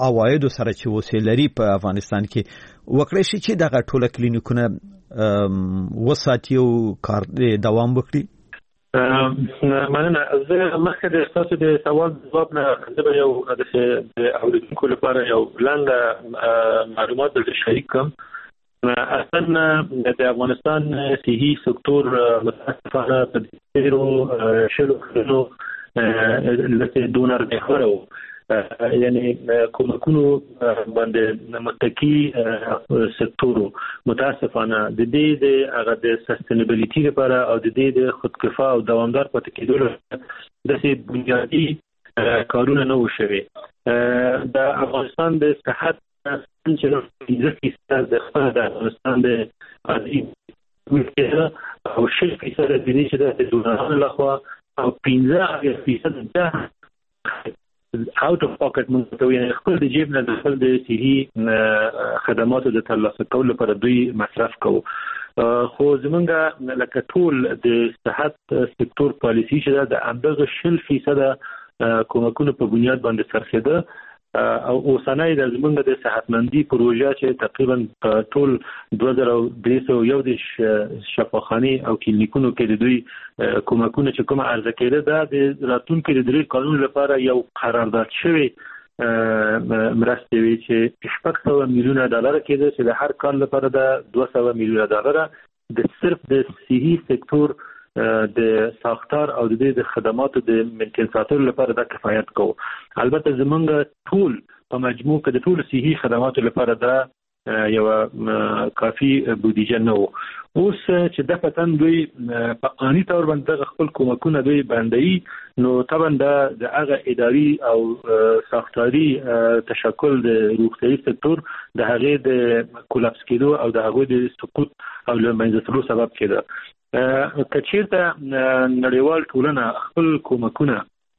عوایدو سره چې اوسې لري په افغانستان کې وکړي شي چې دغه ټوله کلینیکونه وساتي او کار دوام وکړي. مننه. زه مخکې د تاسو د سوال ځواب نه زه به یو د اوریدونکو لپاره یو لاندې معلومات درته شریک کوم. اصلا د افغانستان صحي سکتور متاسفانه په ډیرو شلو کلونو لکه دونر بخورو یعنی کومکونو باندې متکی سکتور متاسفانه د دې د هغه د سستینبیلیټي لپاره او د دې د خودکفا او دوامدار پاتې کېدو لپاره د بنیادی کارونه نه وشوي. د افغانستان د صحت چې د خپل د افغانستان د او 6% د دې چې د دونرانو لخوا او 15% د out of pocket منتوي خپل د جیب نه د خپل د صحي خدماتو د ترلاسه کولو لپاره دوی مصرف کوي. خو زمونږ لکه ټول د صحت سکتور پالیسی چې د اندازه 0% کومکونو په بنیاد باندې سرخېده او اوسنۍ د زمونږ د صحتمندي پروژه چې تقریبا ټول 2311 شفاخانه او کلینیکونو کې د دوی کومکونه چې کومه عرضه کېده دا د راتلونکو د درې قانون لپاره یو قرارداد شوی مرستې وی چې $600 میلیونه کېده چې د هر کال لپاره د $200 میلیونه د صرف د صحي سکتور د ساختار او د خدماتو د منټین ساتلو لپاره د کفایت کوو. البته زمونږ ټول په مجموع کې د ټول صحي خدماتو لپاره د یو کافي بودیجه نه وو. اوس چې د پتن دوی په اني تور باندې خپل کومکونه دوی باندې نو طبعا د هغه اداري او ساختاري تشکل د روغتيایي سکتور د هغه د کولاپس کېدو او د هغه د سقوط او لمنځه سبب کېده. کچیرته نړیوال ټولنه خپل کومکونه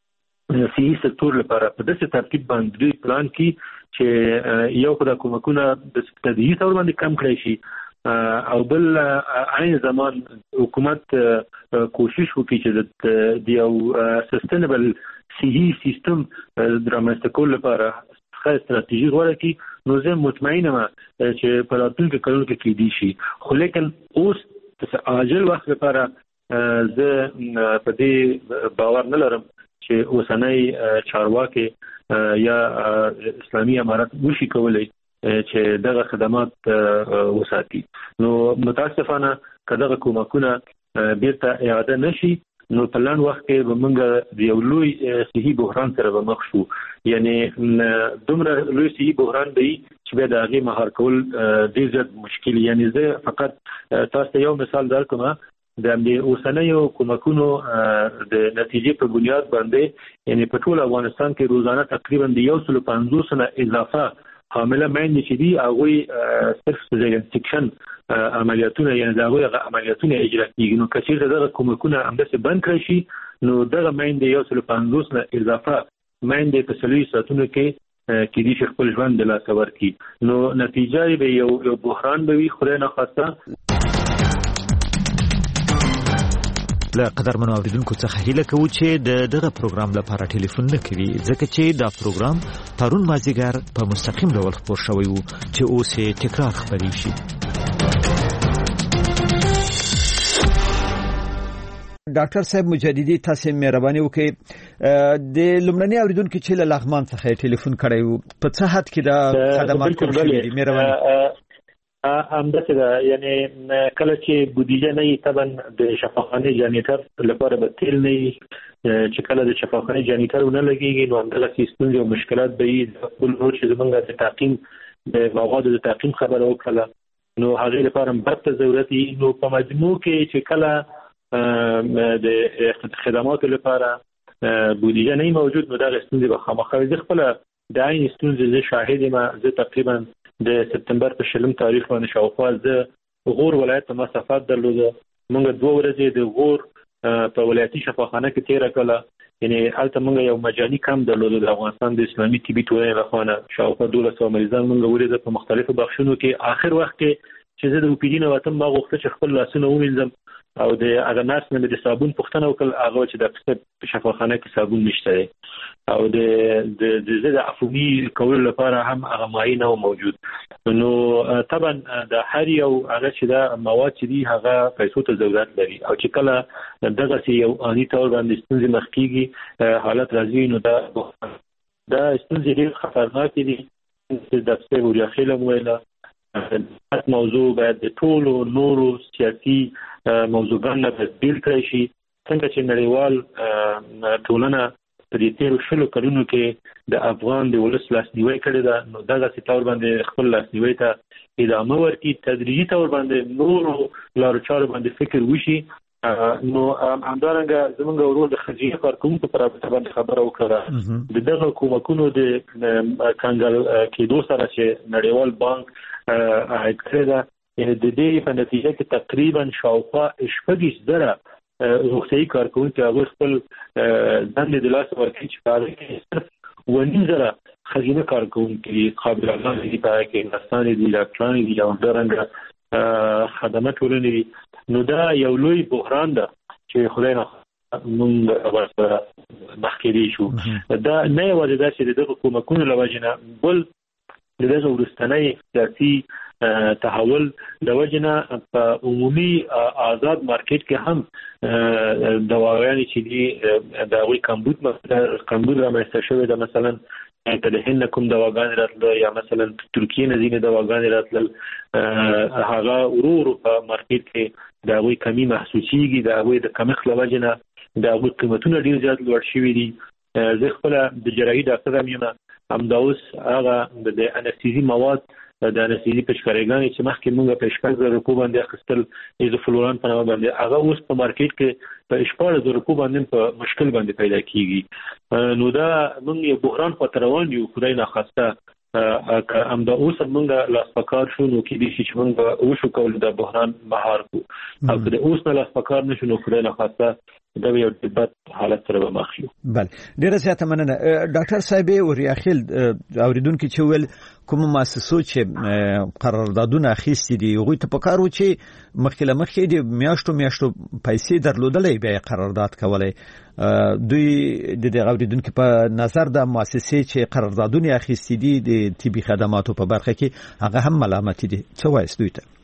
صحي سکتور لپاره په داسې ترتیب باندې پلان کړي چې یو خدای کومکونه د تدریجي تور باندې کم کړی شي او بل عین زمان حکومت کوشش وکړي چې د یو سستینبل صحي سیستم درامسته کول لپاره ښه استراتیژي غوړه کړي. نو زه مطمئنه یم چې په راتلونکو کلونو کې کېدی شي. خو لیکن اوس عاجل وخت لپاره زه په دې باور نه لرم چې اوسنۍ چارواکي یا اسلامي امارات وشي کولای چې دغه خدمات وساتي. نو متاسفانه کله کومکونه بیرته اعاده نشي نو په لن وخت کې به موږ د یو لوی صحي بحران سره به مخ شو. یعنی دومره لوی صحي بحران دی چې به د هغه مهار کول ډیر زیات مشکل. یعنی زه فقط تاسو یو مثال درکوم د اوسنیو کومکونو د نتیجې په بنیاد باندې یعنی په ټول افغانستان کې روزانه تقریبا د 150 نه اضافه حامله مېندې چې دي هغه صرف سیزارین سیکشن عملیاتونه یعنی دغه عملیاتونه اجرا کیږي. نو کچیر دغه کومکونه همداسې بند کړی شي نو دغه مېندې 150 نه اضافه مېندې په 30 ساعتونو کې دي چې خپل ژوند د لاسه ورکړي. نو نتیجه به یو بحران به وي خدای نه خواسته. له قدرمنو اوریدونکو څخه هیله کوو چې دغه پروګرام لپاره ټلیفون نه کوي ځکه چې دا پروګرام پرون مازیګر په مستقیم ډول خبر شوی وو چې اوس تکرار خبري شي. ډاکټر صاحب مجددي تاسو مهرباني وکړئ د لومړني اوریدونکو چې له لغمان څخه ټلیفون کړی وو په څه حد کې دا خدمات کوم شي مهرباني همداسې ده. یعنی کله چې بودیجه نه وي طبعا د شفاخانه جانیټر لپاره به تیل نه وي چې کله د شفاخانه جانیټر ونه لګیږي نو همدغه ستونزې او مشکلات به وي. ټول نور چې زمونږ د تعقیم د موادو د تعقیم خبره وکړه نو هغې لپاره برق ته ضرورت وي. نو په مجموع کې چې کله د خدماتو لپاره بودیجه نه موجود نو دغه ستونزې به خامخا وي. زه خپله د عین ستونزې زه شاهد یم. زه تقریبا د سپتمبر په 20 تاریخ باندې شاوخوا زه غور ولایت ته مسافت درلوده. موږ 2 ورځې د غور په ولایتي شفاخانه کې تیر کړه. یعنی هلته موږ یو مجاني کم درلوده د افغانستان د اسلامي طبي ټولنې لخوا شاوخوا 1200 مریضان موږ ولیدل په مختلفو بخشونو کې. آخر وخت کې چې زه د اوپیډي نه وتم ما غوښتل چې خپل لاسونه ووینځم او د هغه ناس نه د صابون پوښتنه وکړه هغه چې د شفاخانه کې صابون نشته او د عفونی کول لپاره هم هغه معاینه موجود. نو طبعا د هر یو هغه چې دا مواد چې دي هغه پیسو ته ضرورت لري او چې کله دغه یو اني تور باندې ستونزې مخ کیږي حالت راځي نو دا ستونزې ډېر خطرناک دي. د څه ورياخیل مویله موضوع باید د ټولو نورو سیاسي موضوعګانو په بیل کړی شي. څنګه چې نړیوال ټولنه په دې تیر شلو کلونو کې د افغان د ولس لاسنیوي کړی دا نو دغه ستور باندې خپل لاسنیوي ته ادامه ورکړي تدریجي تور باندې نورو لارو چارو باندې فکر وشي. نو همدارنګه زمونږ ورور د خزینه کارکونکو پر باندې خبره وکړه دغه کومکونو د کانګل کېدو سره چې نړیوال بانک کړی دا د دې په نتیجه کې تقریبا شاوخوا 80,000 روغتیايي کارکونکو هغه خپل دندې د لاس ورکړي چې په هغه کې 1,000 خزینه کارکونکو قابلیت دي په کې انساني دي ډاکټران دي او همدارنګه خدمات ولري. نو دا یو لوی بحران ده چې خدای نه موږ ورسره مخکې شو. دا نه یوازې دا چې د حکومتونو لوجنه بل دغه ورستنۍ سیاسي تحول د وجنه په عمومي آزاد مارکیټ کې هم دوايان چې دي د وی کمبود رامنځته شوی ده. مثلا کله هند کوم دواګان راتله یا مثلا ترکیه نه ځینې دواګان راتله هغه ورو په مارکیټ کې دا وی کمی محسوسيږي دا وی د کمښت لوجنه دا وی قیمتونه ډیر زیات لوړ شوي دي. زه خپل د جراحي ډاکټر یم هم دا اوس هغه د انستيزي مواد د انستيزي پېشکارګان چې مخکې موږ په 4,000 روپیو باندې اخیستل ایزوفلوران په نامه باندې هغه اوس په مارکیټ کې په 4,000 روپیو باندې په مشکل باندې پیدا کیږي. نو دا موږ یو بحران په روان یو خدای نه خواسته هم دا اوس موږ لاس پکار شو نو کې دي چې موږ وشو کول د بحران مهار کو او د اوس نه لاس پکار نشو نو خدای نه خواسته دا یو دبات حالت سره مخ شو. بله ډیره زیاته مننه ډاکټر صاحب ورياخیل اوریدونکو چې ول کوم مؤسسو چې قراردادونه اخیستي دي هغه ته پکارو چې مخکې د میاشتو پیسې درلودلې به قرارداد کولای دوی د اوریدونکو په نظر د مؤسسې چې قراردادونه اخیستي دي د طبي خدماتو په برخه کې هغه هم ملامت دي. څه وایي دوی ته؟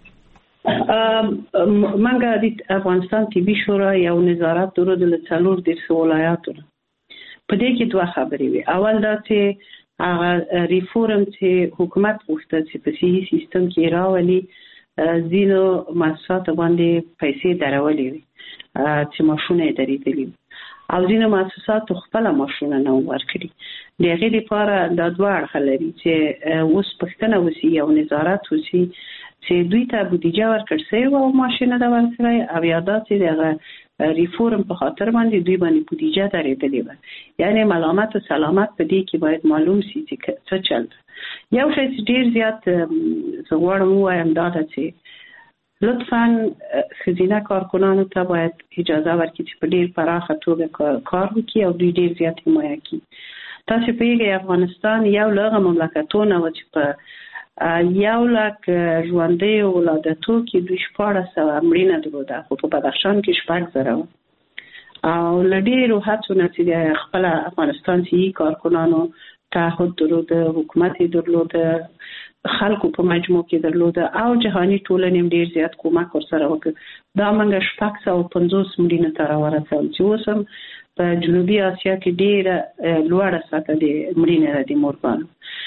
منګه د افغانستان طبي شورا یو نظارت درلود د څلور د ولایاتو په دې کې دوه خبرې وي. اول دا چې هغه ریفورم چې حکومت غوښته چې په صحي سیستم کې راولي ځینو مؤسسات باندې پیسې درولې وي چې ماشونه درېدلي او ځینو مؤسسات خپل ماشونه نه ورکړي. دغه لپاره د دوه اړخ لري چې اوس پښتنه وسی یو نظارت وسی چې دوی ته بودیجه ورکړ سي او ماشینه دا ورکړي او یادات دغه ریفورم په خاطر باندې دوی باندې بودیجه درېدلې و. یعنی ملامت او سلامت په دې کې باید معلوم شي چې څه چل. یو شی چې ډیر زیات زغړم وایم دا چې لطفاً خزینه کارکنانو ته باید اجازه ورکړي چې په ډیر پراخه توګه کار وکړي او دوی ډیر زیات حمایت کړي. تاسو په افغانستان یو لږه مملکتونه و چې په 1,00,000 ژوندۍ ولادتو کې 1400 مړینه درلوده خو په بدخشان کې 4,000 او لډیرو هڅو نتیجه خپل افغانستان صحي کارکنانو تعهد درلوده حکومت درلوده خلکو په مجموع کې درلوده او جهاني ټولنې ډیر زیات کومک ورسره وکړ. دا منګه 450 مړینه تر ورسول چې اوسم په جنوبي اسیا کې ډیر لوړه سطح د مړینې د مورګان.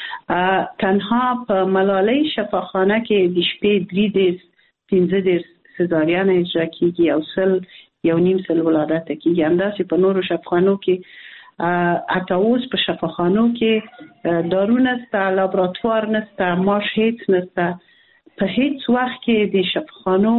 تنها په ملالۍ شفاخانه کې د شپې 3-15 سزاریان اجرا کیږي او 1.5 ولادت کیږي. همداسې په نورو شفاخانو کې اتاوس په شفاخانو کې دارونه نسته، لابراتوار نسته، ماش هیڅ نسته. په هیڅ وخت کې د شفاخانو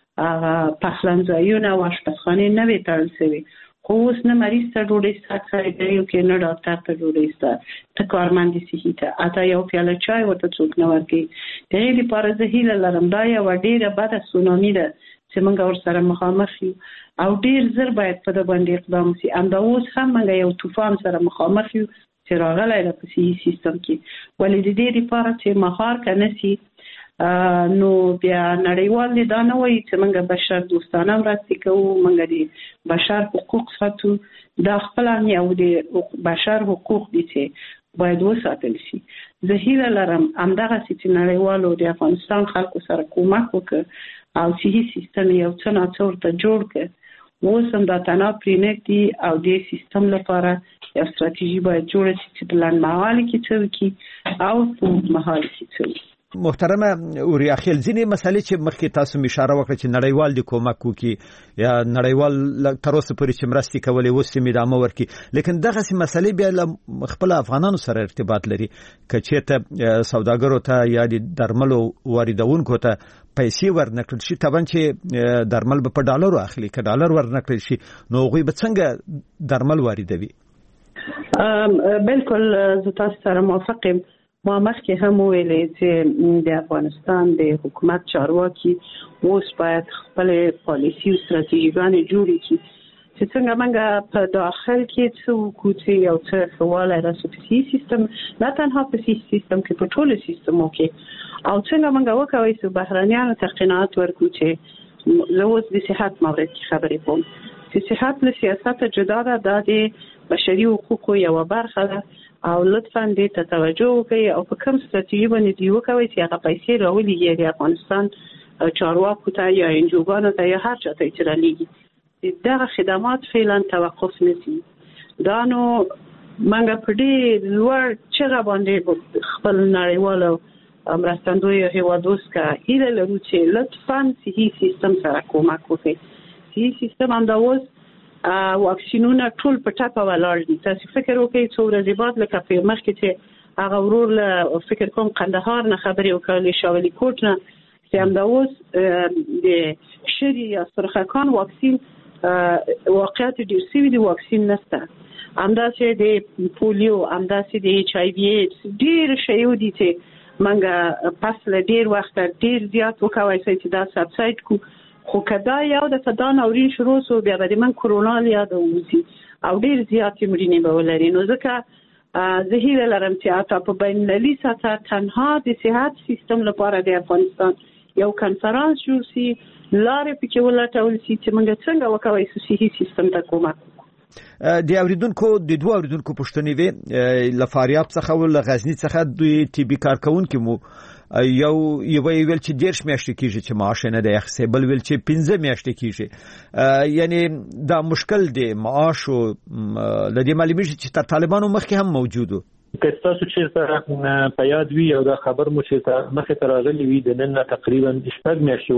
پخلنځایونه او اشپزخانې نه وي تړل شوي. خو اوس نه مریض ته ډوډۍ سټ خریدلی او کې نه ډاکټر ته ډوډۍ سته ته کارمند صحي ته اته یو پیاله چای ورته څوک نه ورکوي. د هغې لپاره زه هیله لرم دا یوه ډېره بده سونامي ده چې موږ ورسره مخامخ یو او ډېر زر باید په ده باندې اقدام شي. همدا اوس هم موږ یو طوفان سره مخامخ یو چې راغلی ده په صحي سیستم کې. ولې د دې لپاره چې مهار که نه شي نو بیا نړیوال دا نه وایي چې موږ بشر دوستانه مرستې کوو، موږ د بشر حقوق ساتو. دا خپل یو د بشر حقوق دي چې باید وساتل شي. زه هیله لرم همدغه چې نړیوالو د افغانستان خلکو سره کومک وکړي او صحي سیستم یو څه ناڅه ورته جوړ کړي. اوس هم دا تنها پرې نه دي او د سیستم لپاره یو ستراتیژي باید جوړه شي چې په لنډمهاله کې څه وکړي او په اوږدمهاله کې څه وکړي. محترمه اوریا خیل، ځینې مسلې چې مخکې تاسو اشاره وکړه چې نړیوال د کومک وکړي یا نړیوال تر اوسه پورې چې مرستې کولې اوس یې ادامه ورکړي، لیکن دغه مسلې بیا له خپل افغانانو سره ارتباط لري. که چېرته سوداګرو ته یا د درملو واردونکو ته پیسې ورنکړل شي، طبعا چې درمل به په ډالرو اخلي، که ډالر ورنکړل شي نو هغوی به څنګه درمل واردوي؟ بالکل زه تاسو سره موافق یم. ما مخکې هم ویلې چې د افغانستان د حکومت چارواکي اوس باید خپل پالیسي او ستراتیژیګانې جوړې کړي چې څنګه موږ په داخل کې څه وکړو چې یو څه ښه راسو په صحي سیستم، نه تنها په صحي سیستم کې په ټولو سیستمو کې، او څنګه موږ وکوي چې بهرانیانو ته قناعت ورکړو. چې زه اوس د صحت مورد کې خبرې کوم چې صحت له سیاست جدا ده، دا د بشري حقوقو یو برخه ده او لطفاً دې ته توجه وکړئ او په کوم ستراتیژي باندې دی وکوي چې هغه پیسې راولېږي د افغانستان چارواکو ته یا انجوګانو ته یا هر چا ته چې رالیږي، دغه خدمات فعلا توقف نشي. دا نو موږ په دې لوړ چغه باندې خپل نړیوالو مرستندویو هیوادو څخه هیله لرو چې لطفاً صحي سیستم سره کومک وکړي. صحي سیستم هم دا اوس واکسینونه ټول په ټاپه ولاړ دي. تاسو فکر وکړئ څو ورځې بعد لکه په مخکې چې هغه ورور له فکر کوم قندهار نه خبرې وکړلې، شاولی کوټ نه، چې هم دا اوس د شری یا سرخکان واکسین واقعیت ډیر سوي دي، واکسین نشته. همداسې د پولیو، همداسې د ایچ آی وی ایډز، ډیر شیو دي چې موږ پس له ډیر وخت ډیر زیات وکوي چې دا سبسایډ کو، خو کدا یو د فدان اورین شروع سو بیا به من کرونا یاد وځي او ډیر زیات مړینې به ولري. نو ځکه زه هیله لرم چې اته په بین المللي سطح تنها د صحت سیستم لپاره د افغانستان یو کنفرانس جوړ شي، لارې پکې ولټول شي چې موږ څنګه وکوي چې صحي سیستم ته کومک وکړو. د اوریدونکو د دوه اوریدونکو پوښتنې وې، له فاریاب څخه او له غزنی څخه دوی ټي بي کارکونکو مو یو ویل چې 10 میاشتې کیږي چې معاش نه دی اخیسته، بل ویل چې 15 میاشتې کیږي. یعنی دا مشکل دی معاش او د دې معلومه چې تر طالبانو مخکې هم موجودو. که تاسو چې په یاد وي او دا خبر مو چې مخکې تر راغلی وي د نن تقریبا 8 میاشتې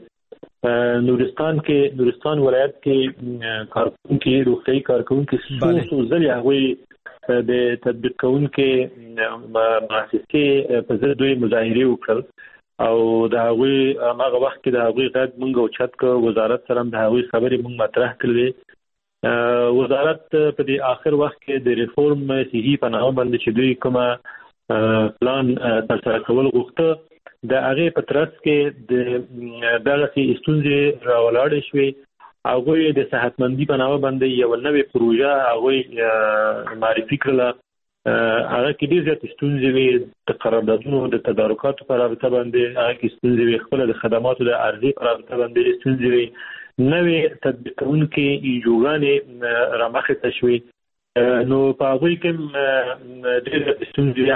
وړاندې نورستان ولایت کې کارکونکو روغتي کارکونکو څو ځله هغوی د تطبیق کوونکې مؤسسې په ضد دوی مظاهره وکړل او د هغوی هغه وخت کې د هغوی غږ مونږ اوچت کړ، وزارت سره د هغوی خبرې مونږ مطرح کړې. وزارت په دې آخر وخت کې د ریفورم صحي په نامه باندې چې دوی کومه پلان ترسره کول غوښته، د هغه په ترڅ کې د دغه ستونزې راولاړې شوې. هغوی د صحتمندي په نامه باندې یو نوې پروژه هغوی معرفي کړله، هغه کې ډېر زیات ستونزې وي، د قراردادونو د تدارکاتو په رابطه باندې هغه کې ستونزې وي، خپل د خدماتو د عرضې په رابطه باندې ستونزې وي، نوې تطبیق کوونکې انجوګانې رامخته شوې. نو په هغوی کې ډېر ستونزې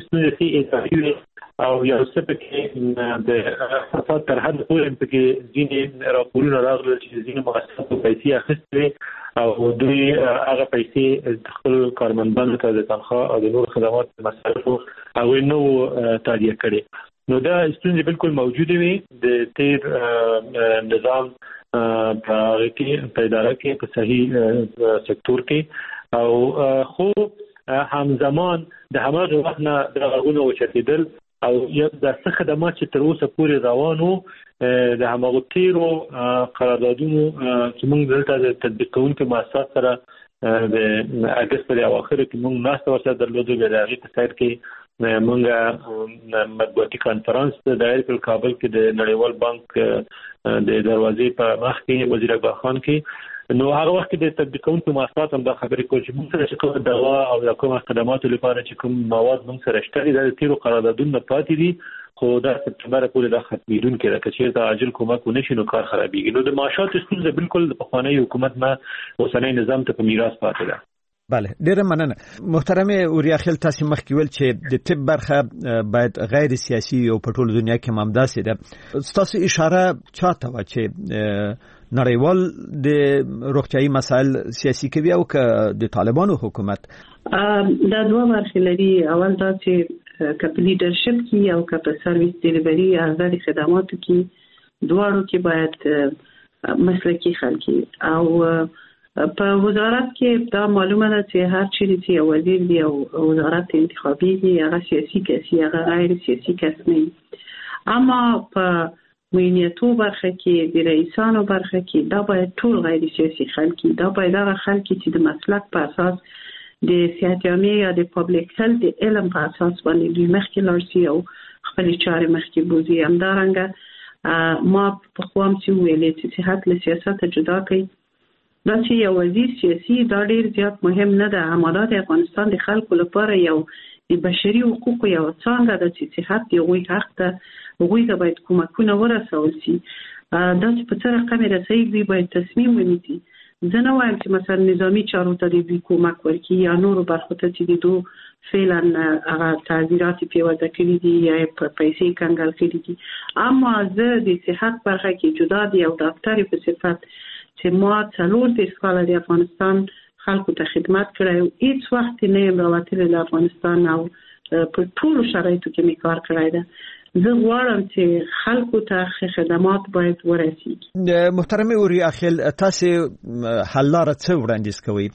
هغه او یو څه پکې د فساد تر حد پورې پکې ځینې راپورونه راغلل چې ځینې مؤسساتو پیسې اخیستې او دوی هغه پیسې خپل کارمندانو ته د تنخواه او د نور خدمات مصرفو هغوی نو تادیه کړي. نو دا ستونزې بالکل موجوده وي د تیر نظام په اداره کې په صحیح سکتور کې او خو همزمان د هماغه وخت نه د غوونه وچتېدل او یو د څه خدمات چې تر اوسه پورې روانو د هماغو تیرو قراردادونو چې موږ دلته د تطبیق کوونکو مؤسسات سره د اگست په اواخر کې موږ ناسته ورسره درلودو. د هغې په سر کې موږ مطبوعاتي کانفرنس دایر کړ کابل کې د نړیوال بانک د دروازې په مخ کې وزیر اکبر خان کې. نو هغه وخت د تطبیق کوونکو مؤسسات هم دا خبرې کول چې موږ سره چې کوم دوا او کوم خدماتو لپاره چې کوم مواد موږ سره شته د تیرو قراردادونو پاتې دي خو دا سپتمبر پورې دا ختمېدونکې ده. که چېرته عاجل کومک ونه شي نو کار خرابېږي. نو د معاشاتو ستونزه بالکل د پخواني حکومت نه اوسنی نظام ته په میراث پاتې ده. بله، ډیره مننه محترم اوریا خیل. تاسو مخکې ویل چې د طب برخه باید غیر سیاسي او په ټول دنیا کې ممداسه ده. تاسو اشاره چاته و چې نړیوال د روغتيایي مسایل سیاسي کوي او که د طالبانو حکومت؟ دا دوه برخې لري. اول دا چې کپ لیډرشپ کې او کپ سرویس ډیلیوري ازادي خدماتو کې دواړو کې باید مسلکي خلک او په وزارت کې دا معلومه ده چې هر چیرې چې وزیر دی او وزارت انتخابي دی هغه سیاسي کسي هغه غیر سیاسي کس نه. اما په مینیتو برخه کې د رئیسانو برخه کې دا باید ټول غیر سیاسي خلک، دا باید هغه خلک چې د مسلک په اساس د صحت عامه یا د پبلک هیلث د علم په اساس باندې دوی مخکې لارسي او خپل چارې مخکې بوزي. همدارنګه ما په خوام چې ویلې چې صحت له سیاست جدا کوي. دا چې یو وزیر سیاسي دا ډیر زیات مهم نه ده. امانات افغانستان د خلکو لپاره یو د بشري حقوقو یو څنګه د صحت دی غوي حق ته غوي ته باید کومکونه ورسول شي. دا چې په څه رقم رسېږي باید تصمیم ونیسي. زه نه وایم چې مثلا نظامی چارو ته د کومک ورکړي یا نور برخو ته چې دوی فعلا هغه تعزیرات پیوځه کړي دي یا په پیسې کنګل کړي دي. اما زه د صحت برخه کې جدا دي او ډاکټر په صفت چې ما 4 کال د افغانستان خلکو ته خدمت کړی، هیڅ وخت نه یم راوتلی له افغانستان او په ټولو شرایطو کې مې کار کړی ده. زه غواړم چې خلکو ته خدمات باید ورسیږي. محترم اوریا خیل، تاسو حل لاره څه وړاندیز کوئ؟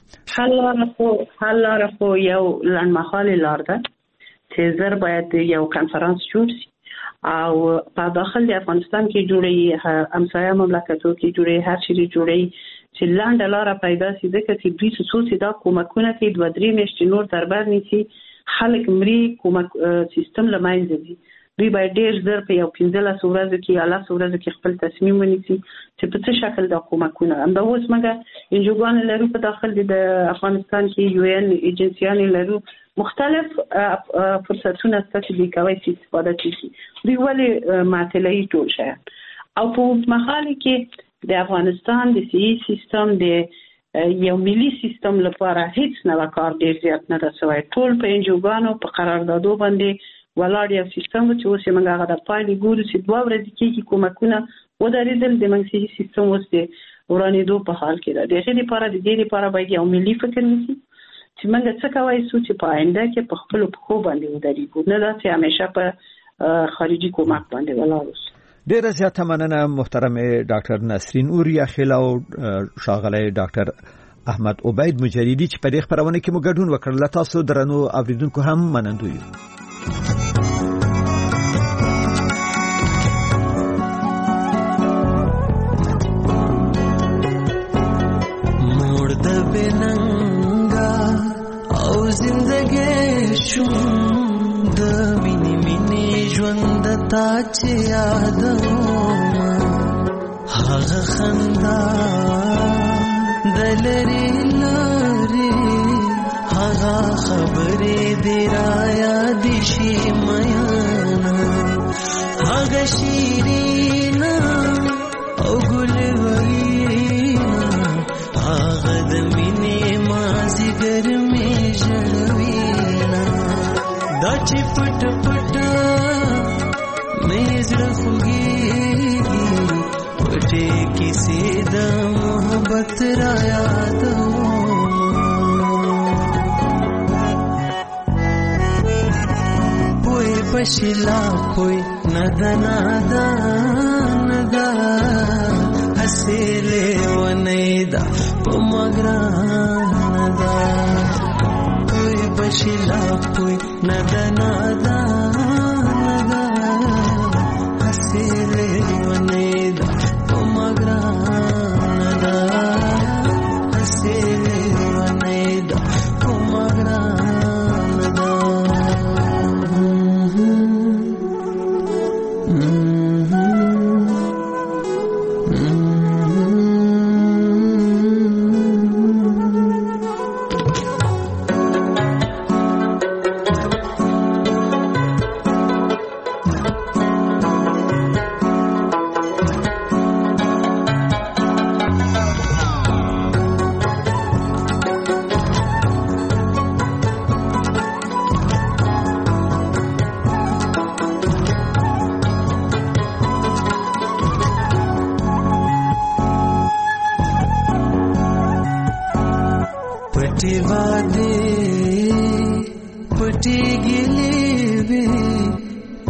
حل لاره خو یو لنډمهاله لار ده چې زر باید یو کنفرانس جوړ شي او په داخل د افغانستان کې جوړي، همسایه مملکتو کې جوړي، هر چیرې جوړي چې لاندې لاره پیدا شي. ځکه چې دوی څه دا کومکونه کوي 2-3 میاشتې نور دربار نیسي، خلک مري، کومک سیستم له منځه ځي. دوی باید ډېر زر په یو 15 ورځو کې یا 10 ورځو کې خپل تصمیم ونیسي چې په څه شکل دا کومکونه. همدا اوس موږ انجوګان لرو په داخل د افغانستان کې، یو ان ایجنسیان لرو، مختلف فرصتونه ستاسو دی کوي چې استفاده کیږي. دوی ولې معطلې ټول شي او په مخاله کې د افغانستان د صحي سیستم د یو ملي سیستم لپاره هیڅ نه کار ډیر زیات نه رسوي. ټول په انجوګانو په قراردادو باندې ولاړ یو سیستم چې اوس موږ هغه د پایلې ګورو چې 2 ورځې کې کومکونه ودرېدل. د موږ صحي سیستم اوس د ورانېدو په حال کې ده. د دې لپاره باید یو ملي فکر وشي چې موږ څه کوي چې په آینده کې په خپل پخو باندې ودرېږو، نه دا چې همیشه په خارجي کومک باندې ولاړ اوسو. ډیره زیاته مننه محترم ډاکټر نسرین اوریا خیل او ښاغلی ډاکټر احمد عبید مجریدي چې په دې خبرونه کې مو ګډون وکړل. تاسو درنو اوریدونکو هم منندوی. تا چې یادوم هغه خندا دلري لري، هغه خبرې دی را یاد شي میانا، هغه شیرینا او ګلورینا، هغه د مینې مازیګر مې ژړوینا، دا چې پټ پټ زړه خوږیږي، پټې کیسې د محبت را یادوم. پوی پشلا پوی ندا ندا ندا حسیلې ونیدا په مګران دا، پوی پشلا پوی ندا ندا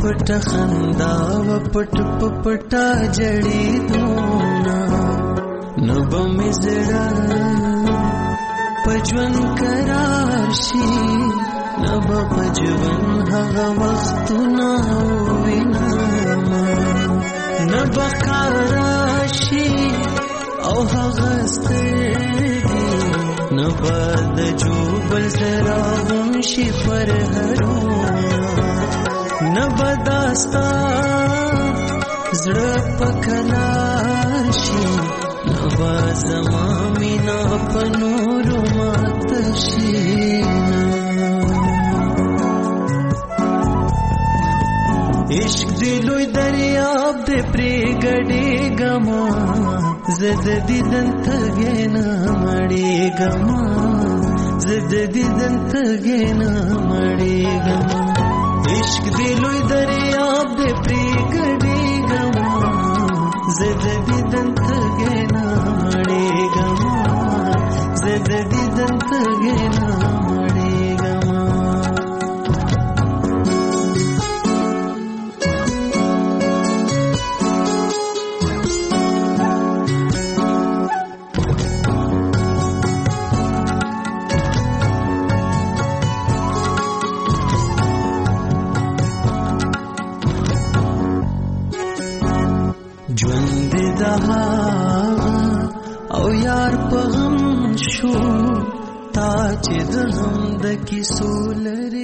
پټ خندا و پټ پټا جړې دونا نوب مزړه پجون قرار شي نوب پجون هغه وختونه وینا نوب کارشي او هغه ستړي نوب د جوبل سره شي پر هرو نبداستا زړه پکلار شي نبا زما مینا پنور مات شي عشق دلوی دریاب دې پرېګړې ګما زد دیدن تګینا مړې ګما زد دیدن تګینا مړې ګما عشق دلوی دریاب دې پرېګړې ګما زد دیدن تګینا مړې ګما زد دیدن تګینا مړې ګما او یار په غم شو تا چې د غم د کیسو لري